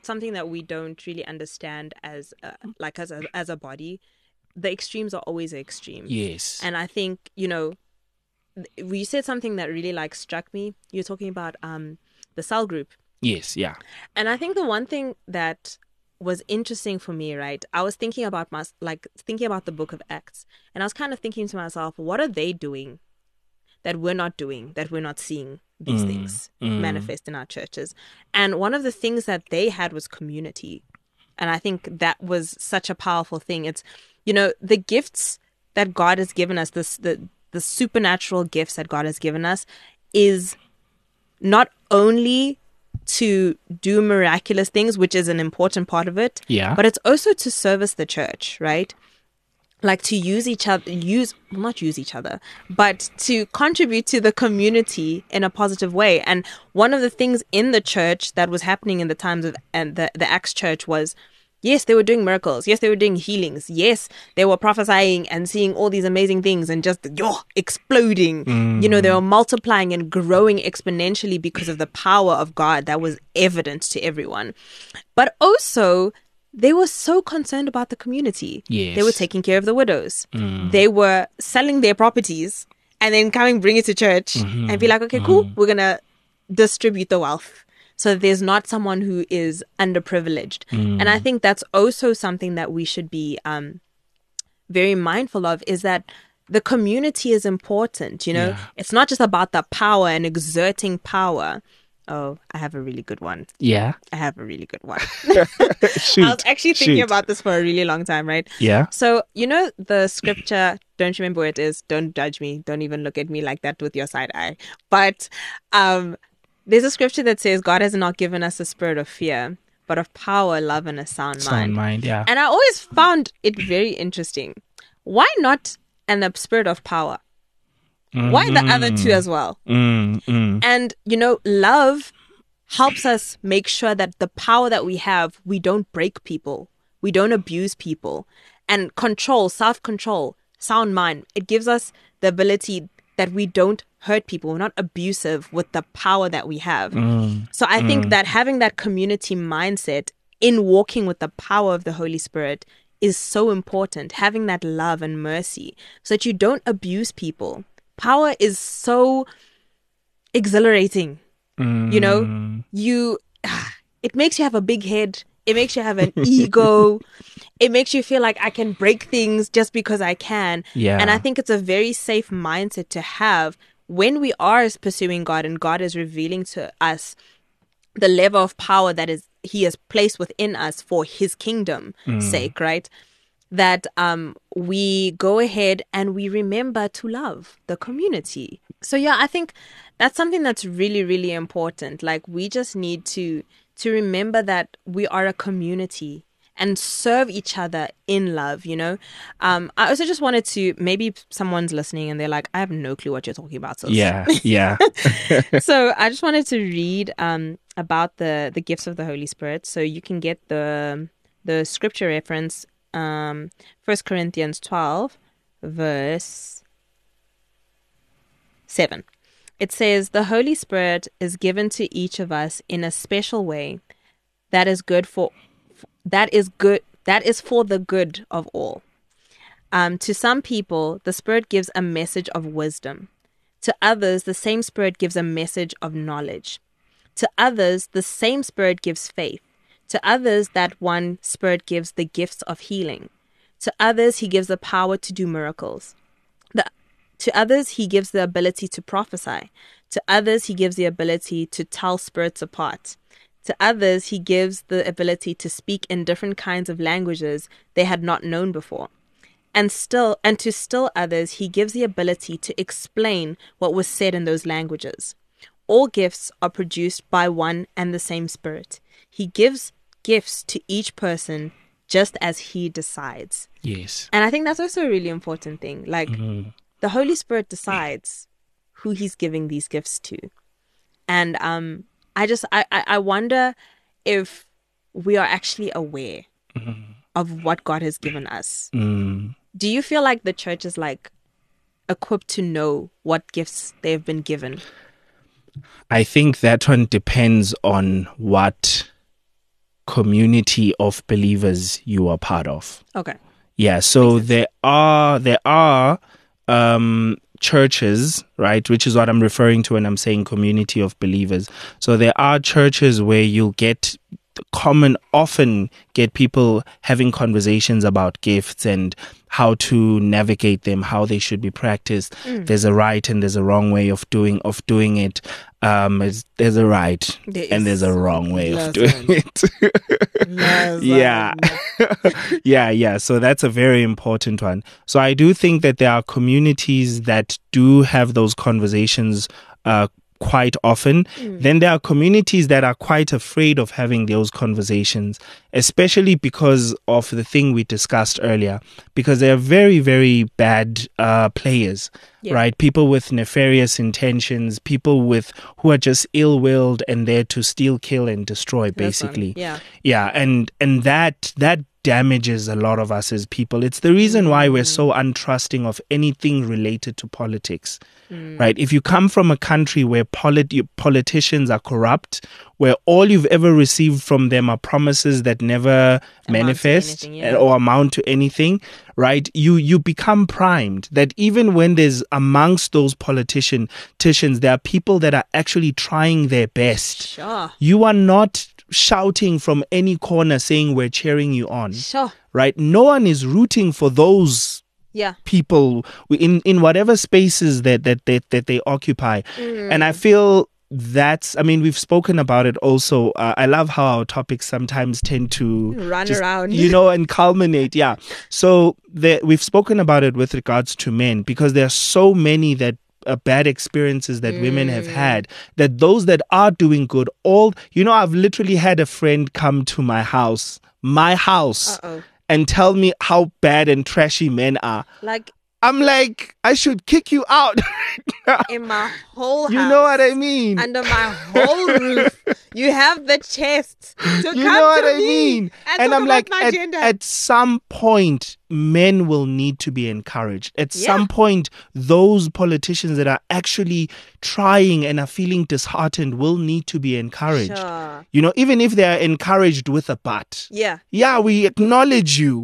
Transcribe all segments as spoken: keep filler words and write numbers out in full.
something that we don't really understand as a, like as a, as a body. The extremes are always extreme. Yes. And I think, you know, you said something that really like struck me. You're talking about um the cell group. Yes, yeah. And I think the one thing that was interesting for me, right? I was thinking about my, like thinking about the book of Acts, and I was kind of thinking to myself, what are they doing that we're not doing, that we're not seeing these Mm, things mm. manifest in our churches? And one of the things that they had was community. And I think that was such a powerful thing. It's, you know, the gifts that God has given us, this, the, the supernatural gifts that God has given us is not only to do miraculous things, which is an important part of it, Yeah. but it's also to service the church, right? Like to use each other, use, well, not use each other, but to contribute to the community in a positive way. And one of the things in the church that was happening in the times of and the, the Acts church was, yes, they were doing miracles. Yes, they were doing healings. Yes, they were prophesying and seeing all these amazing things and just yo, exploding. Mm. You know, they were multiplying and growing exponentially because of the power of God that was evident to everyone. But also, they were so concerned about the community. Yes. They were taking care of the widows. Mm. They were selling their properties and then coming, bring it to church Mm-hmm. and be like, okay, cool, we're going to distribute the wealth. So there's not someone who is underprivileged. Mm. And I think that's also something that we should be um, very mindful of, is that the community is important. You know, Yeah. it's not just about the power and exerting power. Oh, I have a really good one. Yeah. I have a really good one. Shoot. I was actually thinking Shoot. about this for a really long time, right? Yeah. So, you know, the scripture, don't remember where it is. Don't judge me. Don't even look at me like that with your side eye. But um, there's a scripture that says God has not given us a spirit of fear, but of power, love, and a sound, Sound mind. mind, yeah. And I always found it very interesting. Why not and the spirit of power? Why the other two as well? Mm, mm. And, you know, love helps us make sure that the power that we have, we don't break people. We don't abuse people. And control, self-control, sound mind, it gives us the ability that we don't hurt people. We're not abusive with the power that we have. Mm. So I think that having that community mindset in walking with the power of the Holy Spirit is so important. Having that love and mercy so that you don't abuse people. Power is so exhilarating. Mm. You know, you, it makes you have a big head. It makes you have an ego. It makes you feel like I can break things just because I can. Yeah. And I think it's a very safe mindset to have when we are pursuing God and God is revealing to us the level of power that is He has placed within us for His kingdom sake, right? That um, we go ahead and we remember to love the community. So yeah, I think that's something that's really, really important. Like we just need to to remember that we are a community and serve each other in love, you know? Um, I also just wanted to, maybe someone's listening and they're like, I have no clue what you're talking about. So Yeah, yeah. so I just wanted to read um, about the, the gifts of the Holy Spirit. So you can get the the scripture reference, um, First Corinthians twelve, verse seven. It says, the Holy Spirit is given to each of us in a special way that is good for that is good that is for the good of all. Um, to some people, the Spirit gives a message of wisdom. To others, the same Spirit gives a message of knowledge. To others, the same Spirit gives faith. To others, that one Spirit gives the gifts of healing. To others, He gives the power to do miracles. The, to others, He gives the ability to prophesy. To others, He gives the ability to tell spirits apart. To others, He gives the ability to speak in different kinds of languages they had not known before. And still, and to still others, He gives the ability to explain what was said in those languages. All gifts are produced by one and the same Spirit. He gives gifts to each person just as He decides. Yes. And I think that's also a really important thing. Like, Mm-hmm. the Holy Spirit decides who He's giving these gifts to. And um, I just, I, I I wonder if we are actually aware Mm-hmm. of what God has given us. Mm. Do you feel like the church is like equipped to know what gifts they've been given? I think that one depends on what community of believers you are part of. Okay. Yeah, so there are there are um, churches, right, which is what I'm referring to when I'm saying community of believers. So there are churches where you'll get common, often get people having conversations about gifts and how to navigate them, how they should be practiced. Mm. There's a right and there's a wrong way of doing of doing it. Um, it's- there's a right There and is there's a wrong way of Listen. doing it. Yeah. yeah, yeah. So that's a very important one. So I do think that there are communities that do have those conversations uh, quite often. Mm. Then there are communities that are quite afraid of having those conversations, especially because of the thing we discussed earlier, because they are very, very bad uh, players. Yeah. Right, people with nefarious intentions, people with who are just ill-willed and there to steal, kill, and destroy. Listen, Basically, yeah. yeah, and and that that damages a lot of us as people. It's the reason why we're so untrusting of anything related to politics. Mm. Right, if you come from a country where polit- politicians are corrupt, where all you've ever received from them are promises that never to manifest anything, yeah. or amount to anything, right? You you become primed that even when there's amongst those politician- politicians, there are people that are actually trying their best. Sure. You are not shouting from any corner saying we're cheering you on, Sure. right? No one is rooting for those Yeah. people in, in whatever spaces that, that, that, that they occupy. Mm. And I feel that's, I mean, we've spoken about it also. Uh, I love how our topics sometimes tend to Run just, around. you know, and culminate. Yeah. So the, we've spoken about it with regards to men because there are so many that uh, bad experiences that women have Mm. had, that those that are doing good, all, you know, I've literally had a friend come to my house, my house, Uh-oh. and tell me how bad and trashy men are. Like I'm like, I should kick you out. in my whole house. You know what I mean? Under my whole roof. You have the chest to You come know what to I me mean? And, And talk I'm about like, my at, gender. at some point, men will need to be encouraged. At Yeah. some point, those politicians that are actually trying and are feeling disheartened will need to be encouraged. Sure. You know, even if they are encouraged with a but. Yeah. Yeah, we acknowledge you.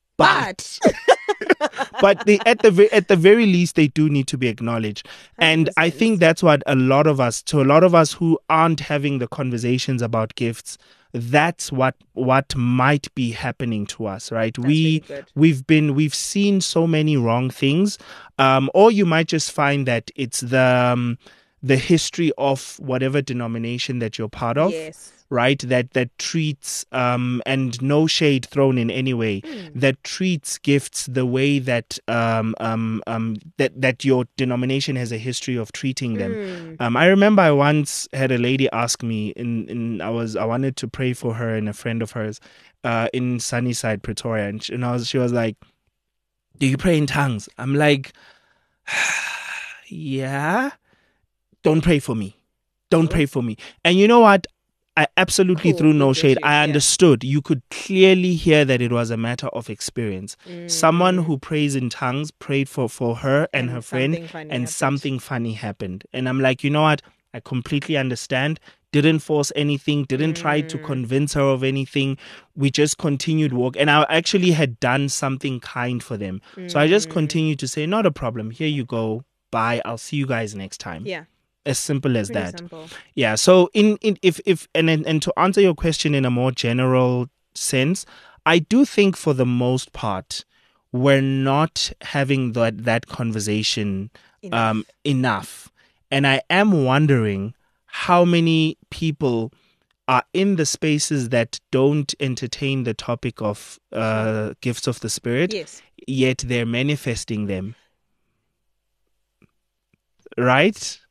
But, But but they, at the ve- at the very least, they do need to be acknowledged, and I one hundred percent. think that's what a lot of us, to a lot of us who aren't having the conversations about gifts, that's what what might be happening to us, right? That's we really good. we've been we've seen so many wrong things, um, or you might just find that it's the um, the history of whatever denomination that you're part of. Yes. Right, that that treats um and no shade thrown in any way, Mm. that treats gifts the way that um um um that that your denomination has a history of treating them. Mm. Um, I remember I once had a lady ask me in in I was I wanted to pray for her and a friend of hers, uh in Sunnyside, Pretoria, and she, and I was she was like, "Do you pray in tongues?" I'm like, "Yeah." Don't pray for me. Don't pray for me. And you know what? I absolutely Cool, threw no we get shade. you, I yeah. understood. You could clearly hear that it was a matter of experience. Mm. Someone who prays in tongues prayed for, for her and, And her friend, something funny and happened. something funny happened. And I'm like, you know what? I completely understand. Didn't force anything, didn't try to Mm. convince her of anything. We just continued walk. And I actually had done something kind for them. So I just Mm. continued to say, not a problem. Here you go. Bye. I'll see you guys next time. Yeah. As simple as Pretty that. simple. Yeah. So in, in if if and and and to answer your question in a more general sense, I do think for the most part we're not having that that conversation Enough. um enough. And I am wondering how many people are in the spaces that don't entertain the topic of uh, gifts of the Spirit, Yes. yet they're manifesting them. Right?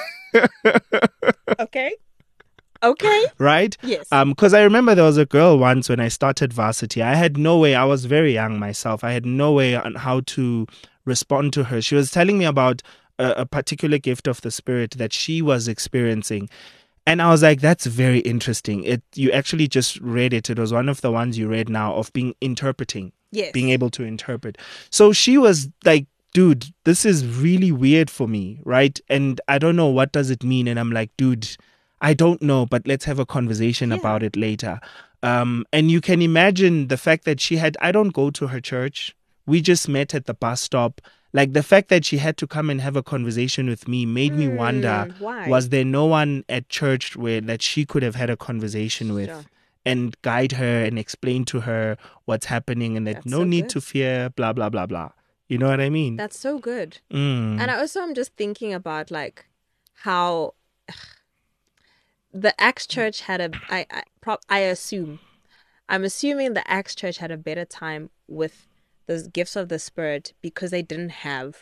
Okay. Okay. Right? Yes. Um, because I remember there was a girl once when I started varsity. I had no way. I was very young myself. I had no way on how to respond to her. She was telling me about a, a particular gift of the Spirit that she was experiencing, and I was like, "That's very interesting." It you actually just read it. It was one of the ones you read now of being interpreting, yes. being able to interpret. So she was like, "Dude, this is really weird for me, right? And I don't know what does it mean." And I'm like, "Dude, I don't know, but let's have a conversation Yeah. about it later." Um, and you can imagine the fact that she had, I don't go to her church. We just met at the bus stop. Like the fact that she had to come and have a conversation with me made mm, me wonder, why? Was there no one at church where that she could have had a conversation with sure. and guide her and explain to her what's happening and that That's no so need good. to fear, blah, blah, blah, blah. You know what I mean? That's so good. Mm. And I also am just thinking about like how the Acts Church had a, I, I, pro, I assume, I'm assuming the Acts Church had a better time with the gifts of the Spirit because they didn't have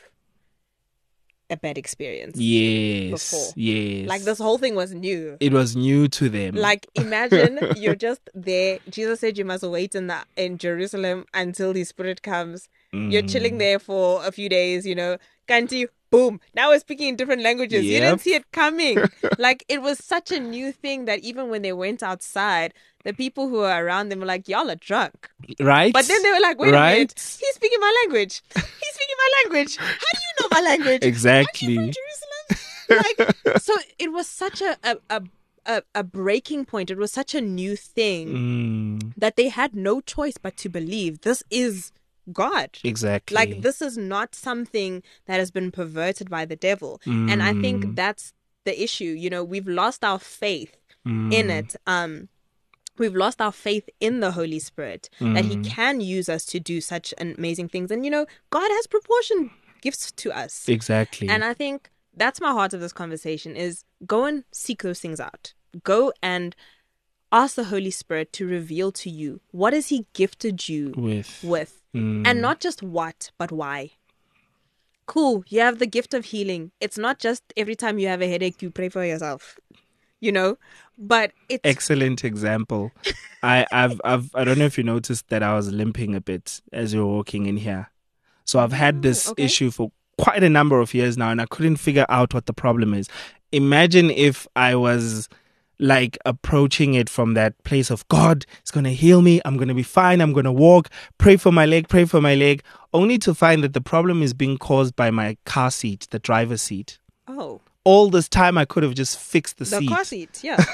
a bad experience. Yes. Before. Yes. Like this whole thing was new. It was new to them. Like imagine you're just there. Jesus said you must wait in the in Jerusalem until the Spirit comes. Mm. You're chilling there for a few days, you know. Kanti, boom. Now we're speaking in different languages. Yep. You didn't see it coming. Like it was such a new thing that even when they went outside, the people who were around them were like, y'all are drunk. Right. But then they were like, wait right? a minute. He's speaking my language. He's speaking my language. How do you know my language? Exactly. Aren't you from Jerusalem? Like, so it was such a, a, a, a breaking point. It was such a new thing mm. that they had no choice but to believe this is God. Exactly. Like this is not something that has been perverted by the devil. Mm. And I think that's the issue. You know, we've lost our faith mm. in it. Um, we've lost our faith in the Holy Spirit, mm. that he can use us to do such amazing things. And, you know, God has proportioned gifts to us. Exactly. And I think that's my heart of this conversation is go and seek those things out. Go and ask the Holy Spirit to reveal to you what has he gifted you with. with. Mm. And not just what, but why. Cool, you have the gift of healing. It's not just every time you have a headache, you pray for yourself. You know, but it's excellent example. I, I've, I've, I don't know if you noticed that I was limping a bit as you were walking in here. So I've had this oh, okay. issue for quite a number of years now, and I couldn't figure out what the problem is. Imagine if I was like approaching it from that place of God is going to heal me. I'm going to be fine. I'm going to walk, pray for my leg, pray for my leg, only to find that the problem is being caused by my car seat, the driver's seat. Oh. All this time I could have just fixed the, the seat. The car seat, yeah.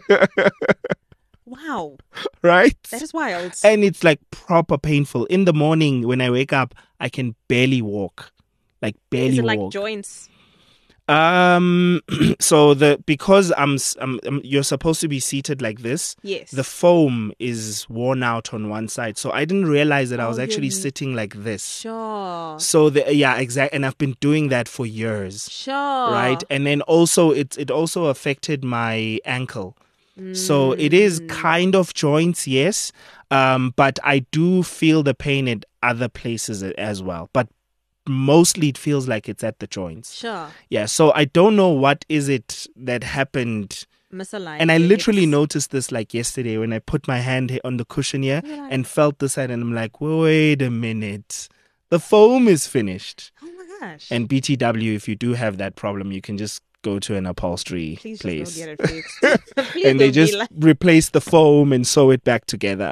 Wow. Right? That is wild. And it's like proper painful. In the morning when I wake up, I can barely walk. Like barely is it walk. Like joints? Um. So the because I'm, I'm, I'm you're supposed to be seated like this. Yes. The foam is worn out on one side, so I didn't realize that oh, I was actually really? sitting like this. Sure. So the yeah, exactly, and I've been doing that for years. Sure. Right, and then also it it also affected my ankle. Mm. So it is kind of joints, yes, um, but I do feel the pain at other places as well. But mostly it feels like it's at the joints. Sure. Yeah, so I don't know what is it that happened. Misaligned. And I literally it's... noticed this like yesterday when I put my hand on the cushion here like... and felt this side, and I'm like, wait a minute. The foam is finished. Oh my gosh. And B T W, if you do have that problem, you can just go to an upholstery Please place. Just don't get it fixed. Please and they just like... replace the foam and sew it back together.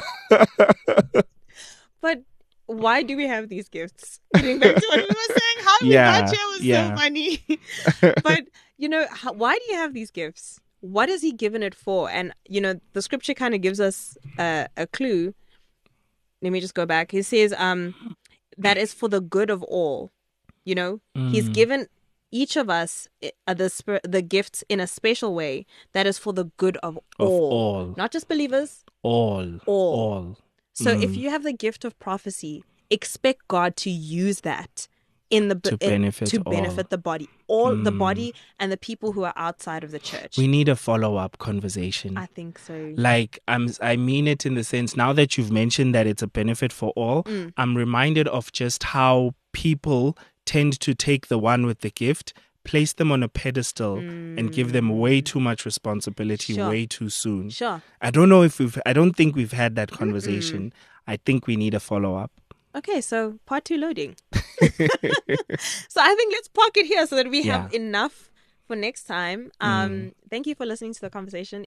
But why do we have these gifts? Getting back to what we were saying, how we yeah, got here was yeah. so funny. But, you know, how, why do you have these gifts? What has he given it for? And, you know, the scripture kind of gives us uh, a clue. Let me just go back. He says um, that is for the good of all. You know, mm. he's given each of us uh, the spirit, the gifts in a special way that is for the good of, of all. all. Not just believers. All. All. All. So mm. if you have the gift of prophecy, expect God to use that in the to benefit, in, to benefit all. the body, all mm. the body and the people who are outside of the church. We need a follow-up conversation. I think so. Like I'm, I mean it in the sense now that you've mentioned that it's a benefit for all. Mm. I'm reminded of just how people tend to take the one with the gift, place them on a pedestal mm. and give them way too much responsibility sure. way too soon. Sure. I don't know if we've, I don't think we've had that conversation. Mm-mm. I think we need a follow-up. Okay, so part two loading. So I think let's park it here so that we yeah. have enough for next time. Um, mm. Thank you for listening to the conversation.